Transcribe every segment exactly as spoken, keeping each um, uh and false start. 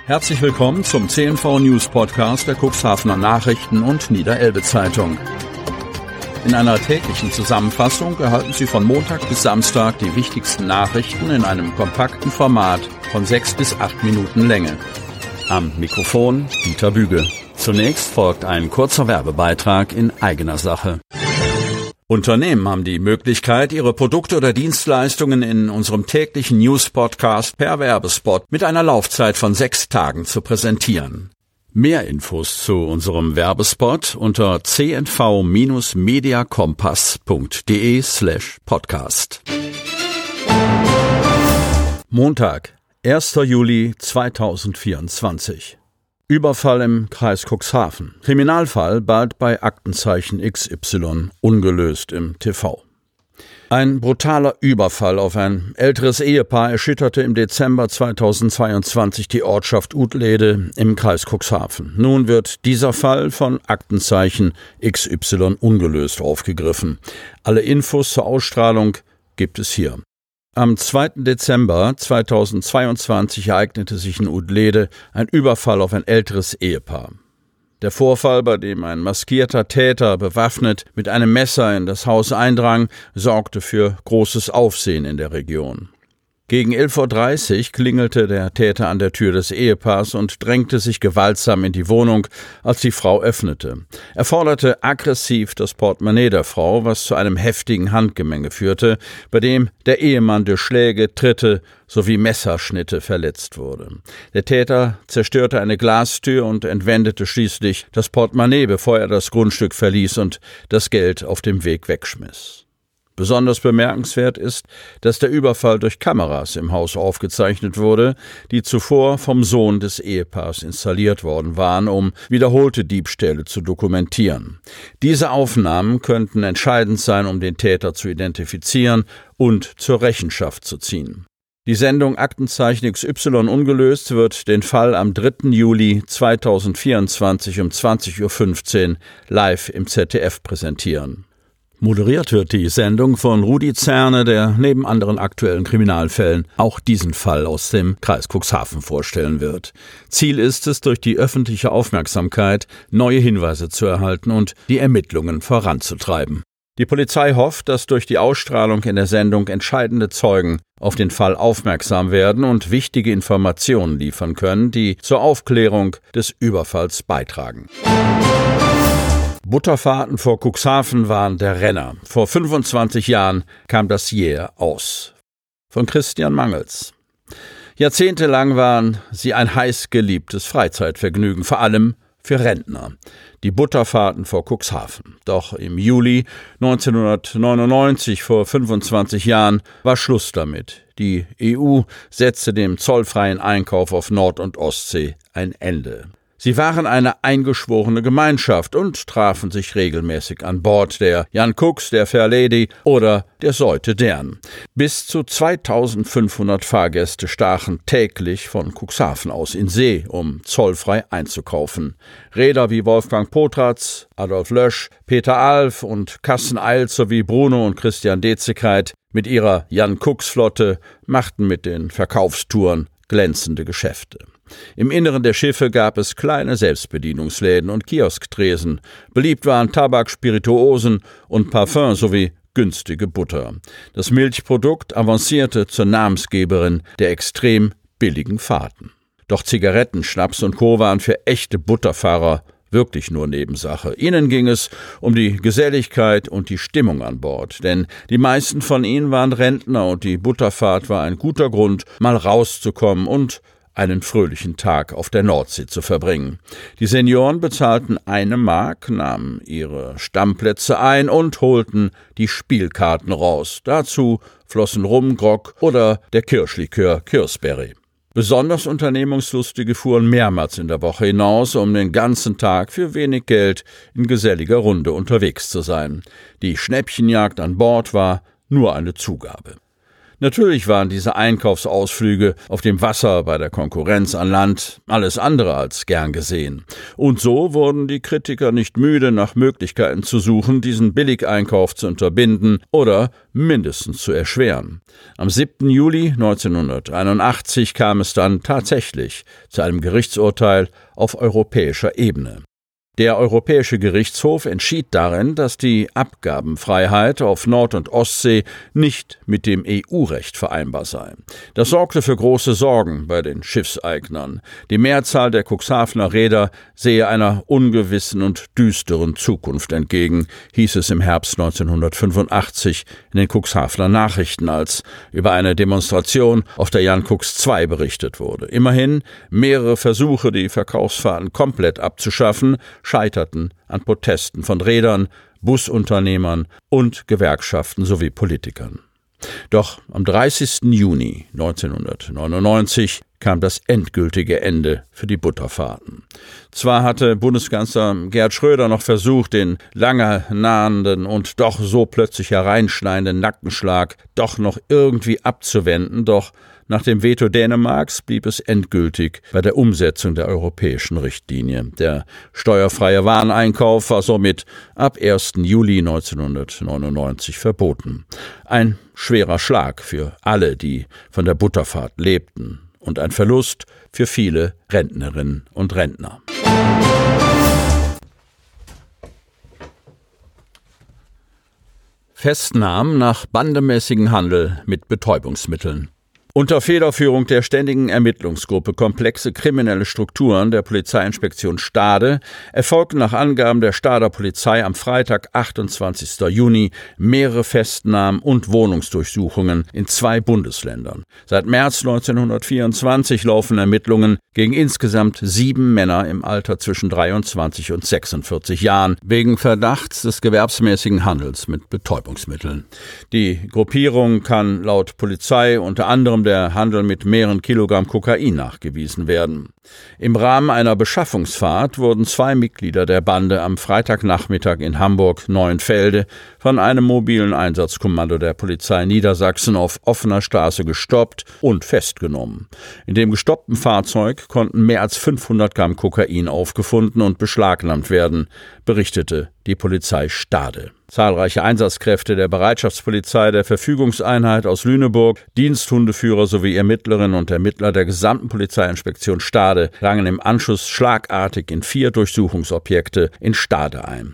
Herzlich willkommen zum C N V News Podcast der Cuxhavener Nachrichten und Niederelbe Zeitung. In einer täglichen Zusammenfassung erhalten Sie von Montag bis Samstag die wichtigsten Nachrichten in einem kompakten Format von sechs bis acht Minuten Länge. Am Mikrofon Dieter Büge. Zunächst folgt ein kurzer Werbebeitrag in eigener Sache. Unternehmen haben die Möglichkeit, ihre Produkte oder Dienstleistungen in unserem täglichen News-Podcast per Werbespot mit einer Laufzeit von sechs Tagen zu präsentieren. Mehr Infos zu unserem Werbespot unter c n v Bindestrich mediakompass punkt de slash podcast. Montag, erster Juli zweitausendvierundzwanzig. Überfall im Kreis Cuxhaven. Kriminalfall bald bei Aktenzeichen X Y ungelöst im T V. Ein brutaler Überfall auf ein älteres Ehepaar erschütterte im Dezember zweitausendzweiundzwanzig die Ortschaft Utlede im Kreis Cuxhaven. Nun wird dieser Fall von Aktenzeichen X Y ungelöst aufgegriffen. Alle Infos zur Ausstrahlung gibt es hier. Am zweiten Dezember zweitausendzweiundzwanzig ereignete sich in Utlede ein Überfall auf ein älteres Ehepaar. Der Vorfall, bei dem ein maskierter Täter bewaffnet mit einem Messer in das Haus eindrang, sorgte für großes Aufsehen in der Region. Gegen elf Uhr dreißig klingelte der Täter an der Tür des Ehepaars und drängte sich gewaltsam in die Wohnung, als die Frau öffnete. Er forderte aggressiv das Portemonnaie der Frau, was zu einem heftigen Handgemenge führte, bei dem der Ehemann durch Schläge, Tritte sowie Messerschnitte verletzt wurde. Der Täter zerstörte eine Glastür und entwendete schließlich das Portemonnaie, bevor er das Grundstück verließ und das Geld auf dem Weg wegschmiss. Besonders bemerkenswert ist, dass der Überfall durch Kameras im Haus aufgezeichnet wurde, die zuvor vom Sohn des Ehepaars installiert worden waren, um wiederholte Diebstähle zu dokumentieren. Diese Aufnahmen könnten entscheidend sein, um den Täter zu identifizieren und zur Rechenschaft zu ziehen. Die Sendung Aktenzeichen X Y ungelöst wird den Fall am dritten Juli zweitausendvierundzwanzig um zwanzig Uhr fünfzehn live im Z D F präsentieren. Moderiert wird die Sendung von Rudi Zerne, der neben anderen aktuellen Kriminalfällen auch diesen Fall aus dem Kreis Cuxhaven vorstellen wird. Ziel ist es, durch die öffentliche Aufmerksamkeit neue Hinweise zu erhalten und die Ermittlungen voranzutreiben. Die Polizei hofft, dass durch die Ausstrahlung in der Sendung entscheidende Zeugen auf den Fall aufmerksam werden und wichtige Informationen liefern können, die zur Aufklärung des Überfalls beitragen. Butterfahrten vor Cuxhaven waren der Renner. Vor fünfundzwanzig Jahren kam das jäh aus. Von Christian Mangels. Jahrzehntelang waren sie ein heiß geliebtes Freizeitvergnügen, vor allem für Rentner. Die Butterfahrten vor Cuxhaven. Doch im Juli neunzehnhundertneunundneunzig, vor fünfundzwanzig Jahren, war Schluss damit. Die E U setzte dem zollfreien Einkauf auf Nord- und Ostsee ein Ende. Sie waren eine eingeschworene Gemeinschaft und trafen sich regelmäßig an Bord der Jan Kux, der Fair Lady oder der Seute Dern. Bis zu zweitausendfünfhundert Fahrgäste stachen täglich von Cuxhaven aus in See, um zollfrei einzukaufen. Reeder wie Wolfgang Potratz, Adolf Lösch, Peter Alf und Carsten Eil sowie Bruno und Christian Dezekreit mit ihrer Jan Kux-Flotte machten mit den Verkaufstouren glänzende Geschäfte. Im Inneren der Schiffe gab es kleine Selbstbedienungsläden und Kiosktresen. Beliebt waren Tabak, Spirituosen und Parfum sowie günstige Butter. Das Milchprodukt avancierte zur Namensgeberin der extrem billigen Fahrten. Doch Zigaretten, Schnaps und Co. waren für echte Butterfahrer wirklich nur Nebensache. Ihnen ging es um die Geselligkeit und die Stimmung an Bord, denn die meisten von ihnen waren Rentner und die Butterfahrt war ein guter Grund, mal rauszukommen und einen fröhlichen Tag auf der Nordsee zu verbringen. Die Senioren bezahlten eine Mark, nahmen ihre Stammplätze ein und holten die Spielkarten raus. Dazu flossen Rum, Grog oder der Kirschlikör Kirsberry. Besonders Unternehmungslustige fuhren mehrmals in der Woche hinaus, um den ganzen Tag für wenig Geld in geselliger Runde unterwegs zu sein. Die Schnäppchenjagd an Bord war nur eine Zugabe. Natürlich waren diese Einkaufsausflüge auf dem Wasser bei der Konkurrenz an Land alles andere als gern gesehen. Und so wurden die Kritiker nicht müde, nach Möglichkeiten zu suchen, diesen Billigeinkauf zu unterbinden oder mindestens zu erschweren. Am siebten Juli neunzehnhunderteinundachtzig kam es dann tatsächlich zu einem Gerichtsurteil auf europäischer Ebene. Der Europäische Gerichtshof entschied darin, dass die Abgabenfreiheit auf Nord- und Ostsee nicht mit dem E U-Recht vereinbar sei. Das sorgte für große Sorgen bei den Schiffseignern. Die Mehrzahl der Cuxhavener Reeder sehe einer ungewissen und düsteren Zukunft entgegen, hieß es im Herbst neunzehnhundertfünfundachtzig in den Cuxhavener Nachrichten, als über eine Demonstration auf der Jan Cux zwei berichtet wurde. Immerhin, mehrere Versuche, die Verkaufsfahrten komplett abzuschaffen, scheiterten an Protesten von Reedern, Busunternehmern und Gewerkschaften sowie Politikern. Doch am dreißigsten Juni neunzehnhundertneunundneunzig kam das endgültige Ende für die Butterfahrten. Zwar hatte Bundeskanzler Gerhard Schröder noch versucht, den lange nahenden und doch so plötzlich hereinschneidenden Nackenschlag doch noch irgendwie abzuwenden, doch nach dem Veto Dänemarks blieb es endgültig bei der Umsetzung der europäischen Richtlinie. Der steuerfreie Wareneinkauf war somit ab ersten Juli neunzehnhundertneunundneunzig verboten. Ein schwerer Schlag für alle, die von der Butterfahrt lebten, und ein Verlust für viele Rentnerinnen und Rentner. Festnahmen nach bandemäßigem Handel mit Betäubungsmitteln. Unter Federführung der Ständigen Ermittlungsgruppe Komplexe kriminelle Strukturen der Polizeiinspektion Stade erfolgten nach Angaben der Stader Polizei am Freitag, achtundzwanzigsten Juni, mehrere Festnahmen und Wohnungsdurchsuchungen in zwei Bundesländern. Seit März neunzehnhundertvierundzwanzig laufen Ermittlungen gegen insgesamt sieben Männer im Alter zwischen dreiundzwanzig und sechsundvierzig Jahren wegen Verdachts des gewerbsmäßigen Handels mit Betäubungsmitteln. Die Gruppierung kann laut Polizei unter anderem der Handel mit mehreren Kilogramm Kokain nachgewiesen werden. Im Rahmen einer Beschaffungsfahrt wurden zwei Mitglieder der Bande am Freitagnachmittag in Hamburg-Neuenfelde von einem mobilen Einsatzkommando der Polizei Niedersachsen auf offener Straße gestoppt und festgenommen. In dem gestoppten Fahrzeug konnten mehr als fünfhundert Gramm Kokain aufgefunden und beschlagnahmt werden, berichtete die Polizei Stade. Zahlreiche Einsatzkräfte der Bereitschaftspolizei, der Verfügungseinheit aus Lüneburg, Diensthundeführer sowie Ermittlerinnen und Ermittler der gesamten Polizeiinspektion Stade drangen im Anschluss schlagartig in vier Durchsuchungsobjekte in Stade ein.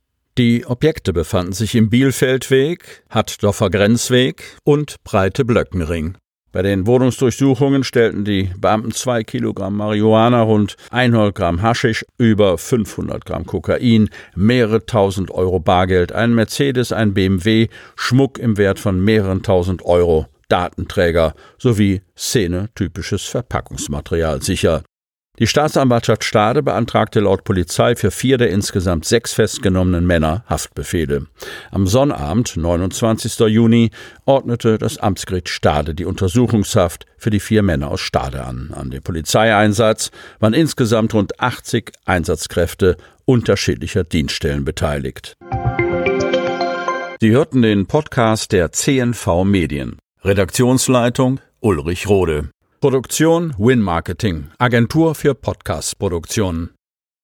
Die Objekte befanden sich im Bielfeldweg, Hattdorfer Grenzweg und Breite-Blöckenring. Bei den Wohnungsdurchsuchungen stellten die Beamten zwei Kilogramm Marihuana, rund hundert Gramm Haschisch, über fünfhundert Gramm Kokain, mehrere tausend Euro Bargeld, einen Mercedes, ein B M W, Schmuck im Wert von mehreren tausend Euro, Datenträger sowie szenetypisches Verpackungsmaterial sicher. Die Staatsanwaltschaft Stade beantragte laut Polizei für vier der insgesamt sechs festgenommenen Männer Haftbefehle. Am Sonnabend, neunundzwanzigsten Juni, ordnete das Amtsgericht Stade die Untersuchungshaft für die vier Männer aus Stade an. An dem Polizeieinsatz waren insgesamt rund achtzig Einsatzkräfte unterschiedlicher Dienststellen beteiligt. Sie hörten den Podcast der C N V Medien. Redaktionsleitung Ulrich Rode. Produktion Win Marketing, Agentur für Podcast-Produktionen.